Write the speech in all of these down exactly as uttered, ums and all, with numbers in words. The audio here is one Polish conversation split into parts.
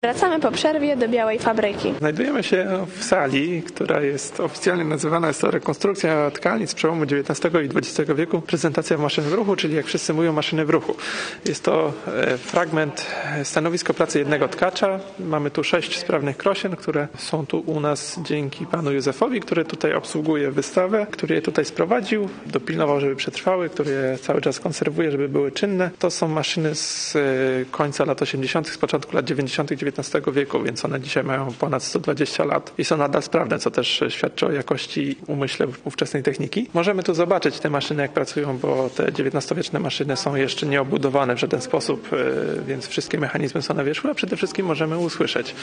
Wracamy po przerwie do Białej Fabryki. Znajdujemy się w sali, która jest oficjalnie nazywana, jest to rekonstrukcja tkalni z przełomu dziewiętnastego i dwudziestego wieku, prezentacja maszyn w ruchu, czyli jak wszyscy mówią, maszyny w ruchu. Jest to fragment stanowisko pracy jednego tkacza. Mamy tu sześć sprawnych krosien, które są tu u nas dzięki panu Józefowi, który tutaj obsługuje wystawę, który je tutaj sprowadził, dopilnował, żeby przetrwały, który je cały czas konserwuje, żeby były czynne. To są maszyny z końca lat osiemdziesiątych, z początku lat dziewięćdziesiątych dziewiętnastego wieku, więc one dzisiaj mają ponad sto dwadzieścia lat i są nadal sprawne, co też świadczy o jakości umyśle ówczesnej techniki. Możemy tu zobaczyć te maszyny, jak pracują, bo te dziewiętnastowieczne maszyny są jeszcze nieobudowane w żaden sposób, więc wszystkie mechanizmy są na wierzchu, a przede wszystkim możemy usłyszeć.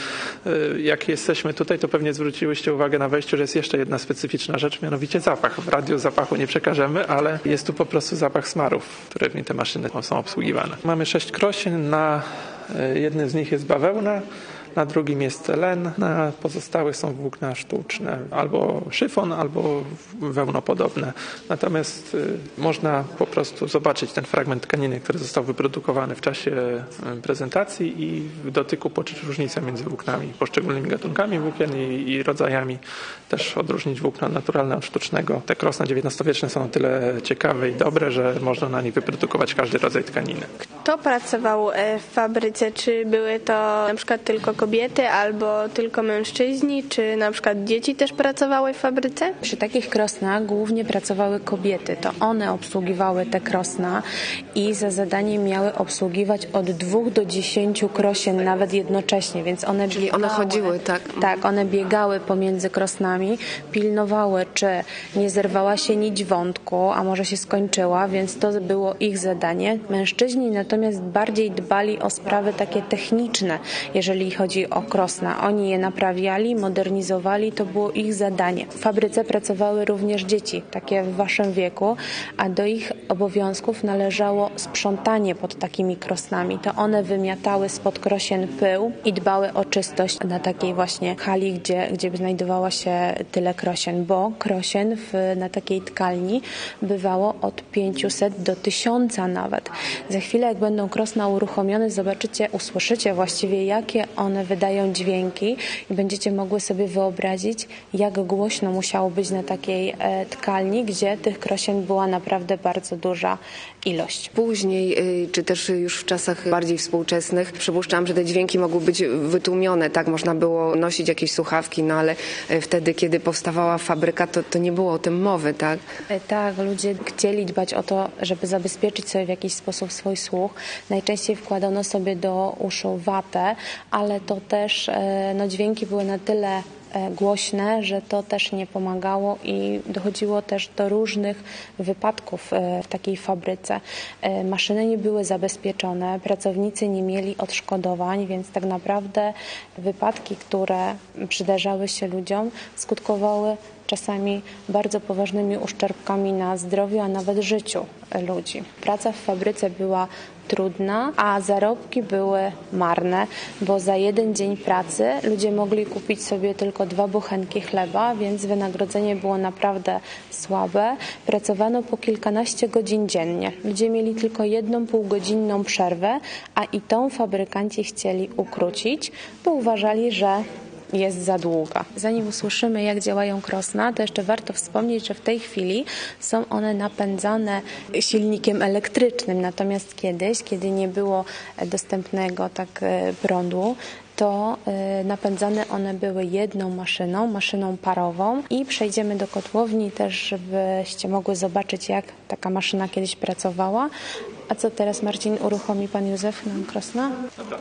Jak jesteśmy tutaj, to pewnie zwróciłyście uwagę na wejściu, że jest jeszcze jedna specyficzna rzecz, mianowicie zapach. W radiu zapachu nie przekażemy, ale jest tu po prostu zapach smarów, którymi te maszyny są obsługiwane. Mamy sześć krosien, na jednym z nich jest bawełna, na drugim jest len, na pozostałych są włókna sztuczne, albo szyfon, albo wełnopodobne. Natomiast y, można po prostu zobaczyć ten fragment tkaniny, który został wyprodukowany w czasie y, prezentacji i w dotyku poczuć różnicę między włóknami, poszczególnymi gatunkami włókien i, i rodzajami. Też odróżnić włókna naturalne od sztucznego. Te krosna dziewiętnastowieczne są o tyle ciekawe i dobre, że można na nich wyprodukować każdy rodzaj tkaniny. Kto pracował w fabryce? Czy były to na przykład tylko kobiety albo tylko mężczyźni, czy na przykład dzieci też pracowały w fabryce? Przy takich krosnach głównie pracowały kobiety. To one obsługiwały te krosna i za zadanie miały obsługiwać od dwóch do dziesięciu krosien nawet jednocześnie, więc one Czyli biegały, one chodziły, tak? Tak, one biegały pomiędzy krosnami, pilnowały, czy nie zerwała się nić wątku, a może się skończyła, więc to było ich zadanie. Mężczyźni natomiast bardziej dbali o sprawy takie techniczne, jeżeli chodzi o krosna. Oni je naprawiali, modernizowali, to było ich zadanie. W fabryce pracowały również dzieci, takie w waszym wieku, a do ich obowiązków należało sprzątanie pod takimi krosnami. To one wymiatały spod krosien pył i dbały o czystość na takiej właśnie hali, gdzie, gdzie znajdowała się tyle krosien, bo krosien w, na takiej tkalni bywało od pięciuset do tysiąca nawet. Za chwilę, jak będą krosna uruchomione, zobaczycie, usłyszycie właściwie, jakie one wydają dźwięki i będziecie mogły sobie wyobrazić, jak głośno musiało być na takiej e, tkalni, gdzie tych krosien była naprawdę bardzo duża ilość. Później, czy też już w czasach bardziej współczesnych, przypuszczam, że te dźwięki mogły być wytłumione, tak? Można było nosić jakieś słuchawki, no ale wtedy, kiedy powstawała fabryka, to, to nie było o tym mowy, tak? E, tak, ludzie chcieli dbać o to, żeby zabezpieczyć sobie w jakiś sposób swój słuch. Najczęściej wkładano sobie do uszu watę, ale to też no, dźwięki były na tyle głośne, że to też nie pomagało i dochodziło też do różnych wypadków w takiej fabryce. Maszyny nie były zabezpieczone, pracownicy nie mieli odszkodowań, więc tak naprawdę wypadki, które przydarzały się ludziom, skutkowały czasami bardzo poważnymi uszczerbkami na zdrowiu, a nawet życiu ludzi. Praca w fabryce była trudna, a zarobki były marne, bo za jeden dzień pracy ludzie mogli kupić sobie tylko dwa bochenki chleba, więc wynagrodzenie było naprawdę słabe. Pracowano po kilkanaście godzin dziennie. Ludzie mieli tylko jedną półgodzinną przerwę, a i tą fabrykanci chcieli ukrócić, bo uważali, że jest za długa. Zanim usłyszymy, jak działają krosna, to jeszcze warto wspomnieć, że w tej chwili są one napędzane silnikiem elektrycznym, natomiast kiedyś, kiedy nie było dostępnego tak prądu, to napędzane one były jedną maszyną, maszyną parową i przejdziemy do kotłowni też, żebyście mogły zobaczyć, jak taka maszyna kiedyś pracowała. A co teraz, Marcin, uruchomi pan Józef nam krosna? Dobra.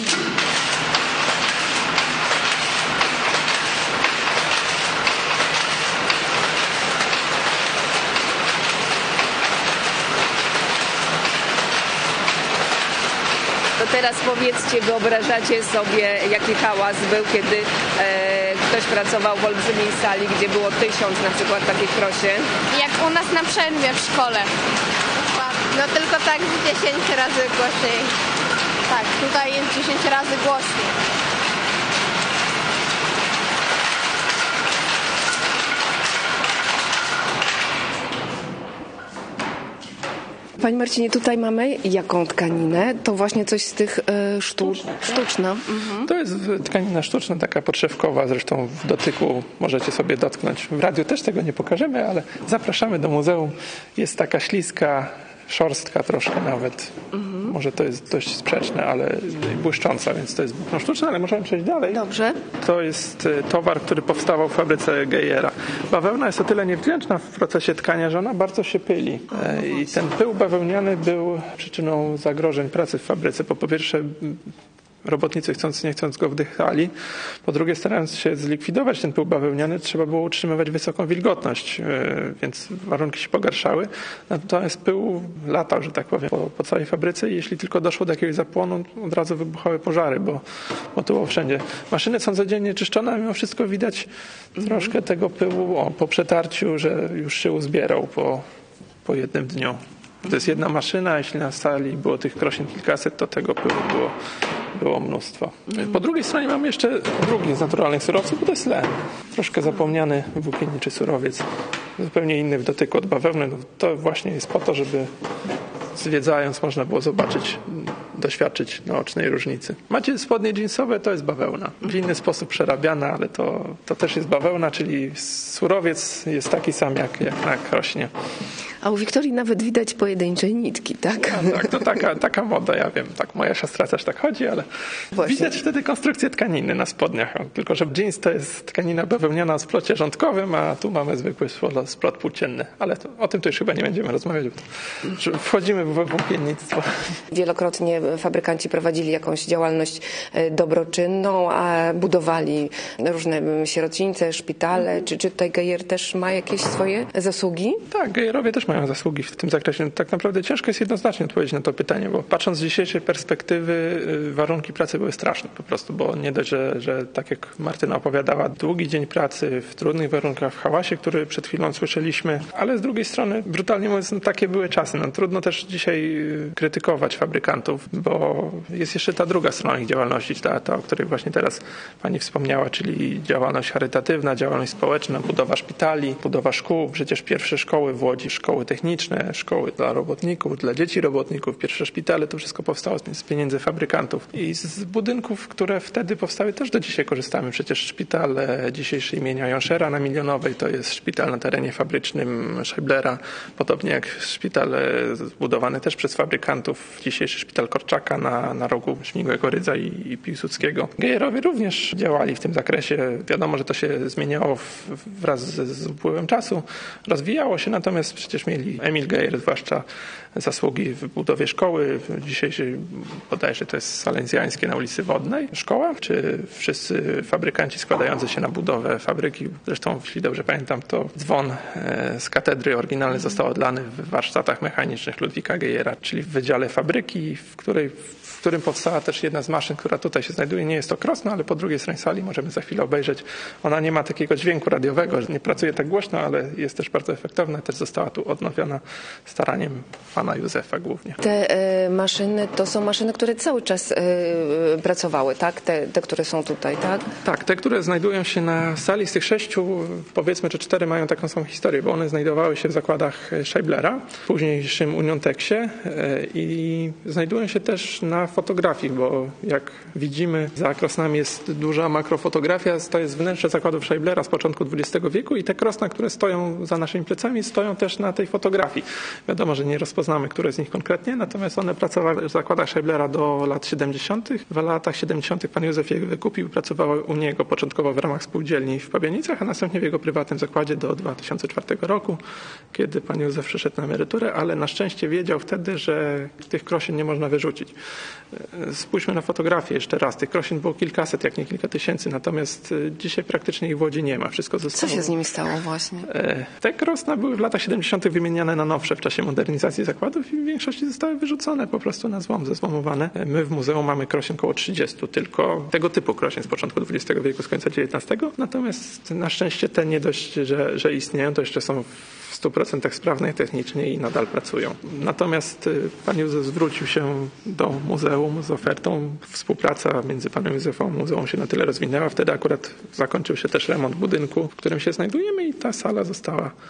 To teraz powiedzcie, wyobrażacie sobie, jaki hałas był, kiedy e, ktoś pracował w olbrzymiej sali, gdzie było tysiąc na przykład takich krosien? Jak u nas na przerwie w szkole. No tylko tak dziesięć razy głośniej. Tak, tutaj jest dziesięć razy głośniej. Panie Marcinie, tutaj mamy jaką tkaninę? To właśnie coś z tych y, sztu... sztuczna. Mhm. To jest tkanina sztuczna, taka podszewkowa, zresztą w dotyku możecie sobie dotknąć. W radiu też tego nie pokażemy, ale zapraszamy do muzeum. Jest taka śliska, szorstka troszkę nawet. Mhm. Może to jest dość sprzeczne, ale błyszcząca, więc to jest no, sztuczne, ale możemy przejść dalej. Dobrze. To jest towar, który powstawał w fabryce Geyera. Bawełna jest o tyle niewdzięczna w procesie tkania, że ona bardzo się pyli. I ten pył bawełniany był przyczyną zagrożeń pracy w fabryce. Po pierwsze, robotnicy chcąc nie chcąc go wdychali. Po drugie, starając się zlikwidować ten pył bawełniany, trzeba było utrzymywać wysoką wilgotność, więc warunki się pogarszały. Natomiast pył latał, że tak powiem, po, po całej fabryce i jeśli tylko doszło do jakiegoś zapłonu, od razu wybuchały pożary, bo, bo to było wszędzie. Maszyny są codziennie czyszczone, a mimo wszystko widać troszkę tego pyłu o, po przetarciu, że już się uzbierał po, po jednym dniu. To jest jedna maszyna, jeśli na sali było tych krosin kilkaset, to tego pyłu było, było mnóstwo. Po drugiej stronie mamy jeszcze drugi z naturalnych surowców, bo to jest len. Troszkę zapomniany włókienniczy surowiec, zupełnie inny w dotyku od bawełny. To właśnie jest po to, żeby zwiedzając można było zobaczyć, doświadczyć naocznej różnicy. Macie spodnie jeansowe, to jest bawełna. W inny sposób przerabiana, ale to, to też jest bawełna, czyli surowiec jest taki sam jak, jak na krośnie. A u Wiktorii nawet widać pojedyncze nitki, tak? A tak, to taka, taka moda, ja wiem. Tak, moja siostra też tak chodzi, ale właśnie. Widać wtedy konstrukcję tkaniny na spodniach. Tylko że jeans to jest tkanina bawełniana o splocie rządkowym, a tu mamy zwykły splot płócienny. Ale to, o tym to już chyba nie będziemy rozmawiać, bo wchodzimy w włókiennictwo. Wielokrotnie fabrykanci prowadzili jakąś działalność dobroczynną, a budowali różne sierocińce, szpitale. Czy, czy tutaj Geyer też ma jakieś swoje zasługi? Tak, Geyerowie też mają zasługi w tym zakresie. Tak naprawdę ciężko jest jednoznacznie odpowiedzieć na to pytanie, bo patrząc z dzisiejszej perspektywy warunki pracy były straszne po prostu, bo nie dość, że, że tak jak Martyna opowiadała, długi dzień pracy w trudnych warunkach, w hałasie, który przed chwilą słyszeliśmy, ale z drugiej strony, brutalnie mówiąc, no, takie były czasy. No, trudno też dzisiaj krytykować fabrykantów, bo jest jeszcze ta druga strona ich działalności, ta, ta o której właśnie teraz pani wspomniała, czyli działalność charytatywna, działalność społeczna, budowa szpitali, budowa szkół, przecież pierwsze szkoły w Łodzi, szkoły techniczne, szkoły dla robotników, dla dzieci robotników, pierwsze szpitale, to wszystko powstało z pieniędzy fabrykantów. I z budynków, które wtedy powstały, też do dzisiaj korzystamy. Przecież szpital dzisiejszy imienia Jonszera na Milionowej to jest szpital na terenie fabrycznym Scheiblera, podobnie jak szpital zbudowany też przez fabrykantów, dzisiejszy szpital Korczaka na, na rogu Śmigłego Rydza i, i Piłsudskiego. Geyerowie również działali w tym zakresie. Wiadomo, że to się zmieniało w, wraz z, z upływem czasu, rozwijało się, natomiast przecież mieli Emil Geyer, zwłaszcza zasługi w budowie szkoły. Dzisiejszej bodajże to jest salezjańskie na ulicy Wodnej szkoła, czy wszyscy fabrykanci składający się na budowę fabryki. Zresztą, jeśli dobrze pamiętam, to dzwon z katedry oryginalny został odlany w warsztatach mechanicznych Ludwika Geyera, czyli w wydziale fabryki, w której w którym powstała też jedna z maszyn, która tutaj się znajduje. Nie jest to Krosno, ale po drugiej stronie sali możemy za chwilę obejrzeć. Ona nie ma takiego dźwięku radiowego, nie pracuje tak głośno, ale jest też bardzo efektowna. Też została tu odnowiona staraniem pana Józefa głównie. Te e, maszyny to są maszyny, które cały czas e, pracowały, tak? Te, te, które są tutaj, tak? Tak, te, które znajdują się na sali, z tych sześciu, powiedzmy, że cztery mają taką samą historię, bo one znajdowały się w zakładach Scheiblera, w późniejszym Unionteksie e, i znajdują się też na fotografii, bo jak widzimy, za Krosnami jest duża makrofotografia, to jest wnętrze zakładów Scheiblera z początku dwudziestego wieku i te Krosna, które stoją za naszymi plecami, stoją też na tej fotografii. Wiadomo, że nie rozpoznamy, które z nich konkretnie, natomiast one pracowały w zakładach Scheiblera do lat siedemdziesiątych. W latach siedemdziesiątych pan Józef je wykupił, pracowały u niego początkowo w ramach spółdzielni w Pabianicach, a następnie w jego prywatnym zakładzie do dwa tysiące czwartego roku, kiedy pan Józef przeszedł na emeryturę, ale na szczęście wiedział wtedy, że tych krosin nie można wyrzucić. Spójrzmy na fotografię jeszcze raz. Tych krosin było kilkaset, jak nie kilka tysięcy, natomiast dzisiaj praktycznie ich w Łodzi nie ma. Wszystko zostało. Co się z nimi stało właśnie? Te krosna były w latach siedemdziesiątych wymieniane na nowsze w czasie modernizacji zakładów i w większości zostały wyrzucone po prostu na złom, zezłomowane. My w muzeum mamy krosin około trzydziestu, tylko tego typu krosin z początku dwudziestego wieku, z końca dziewiętnastego. Natomiast na szczęście te nie dość, że, że istnieją, to jeszcze są w stu procentach sprawne technicznie i nadal pracują. Natomiast pan Józef zwrócił się do muzeum z ofertą. Współpraca między panem Józefem a muzeum się na tyle rozwinęła. Wtedy akurat zakończył się też remont budynku, w którym się znajdujemy i ta sala została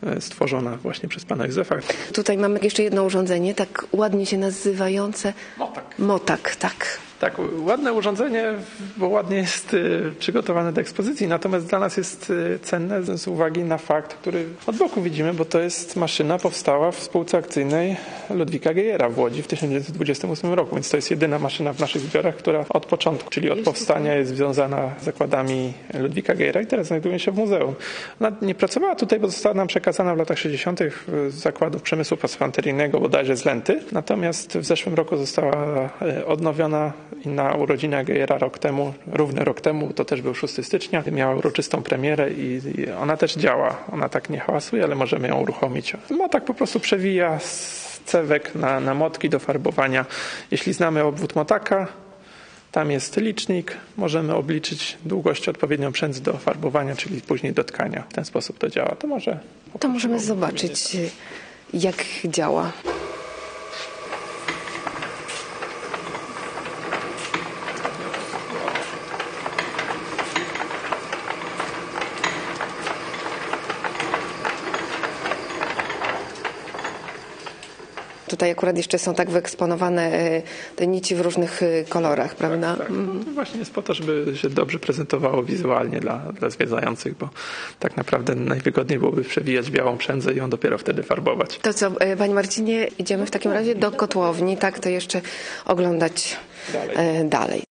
stworzona właśnie przez pana Józefa. Tutaj mamy jeszcze jedno urządzenie, tak ładnie się nazywające Motak. Motak, tak. Tak, ładne urządzenie, bo ładnie jest y, przygotowane do ekspozycji, natomiast dla nas jest y, cenne z uwagi na fakt, który od boku widzimy, bo to jest maszyna powstała w spółce akcyjnej Ludwika Geyera w Łodzi w tysiąc dziewięćset dwudziestym ósmym roku, więc to jest jedyna maszyna w naszych zbiorach, która od początku, czyli od powstania jest związana z zakładami Ludwika Geyera i teraz znajduje się w muzeum. Ona nie pracowała tutaj, bo została nam przekazana w latach sześćdziesiątych z zakładu przemysłu pasmanteryjnego, bodajże z Lenty, natomiast w zeszłym roku została y, odnowiona i na urodzinach Geyera rok temu, równy rok temu, to też był szóstego stycznia, miała uroczystą premierę i, i ona też działa. Ona tak nie hałasuje, ale możemy ją uruchomić. Motak po prostu przewija z cewek na, na motki do farbowania. Jeśli znamy obwód motaka, tam jest licznik, możemy obliczyć długość odpowiednią przędz do farbowania, czyli później do tkania. W ten sposób to działa. To może... To możemy zobaczyć, jak działa. Tutaj akurat jeszcze są tak wyeksponowane te nici w różnych kolorach, prawda? Tak, tak. No, to właśnie jest po to, żeby się dobrze prezentowało wizualnie dla, dla zwiedzających, bo tak naprawdę najwygodniej byłoby przewijać białą przędzę i ją dopiero wtedy farbować. To co, Panie Marcinie, idziemy w takim razie do kotłowni, tak, to jeszcze oglądać dalej. dalej.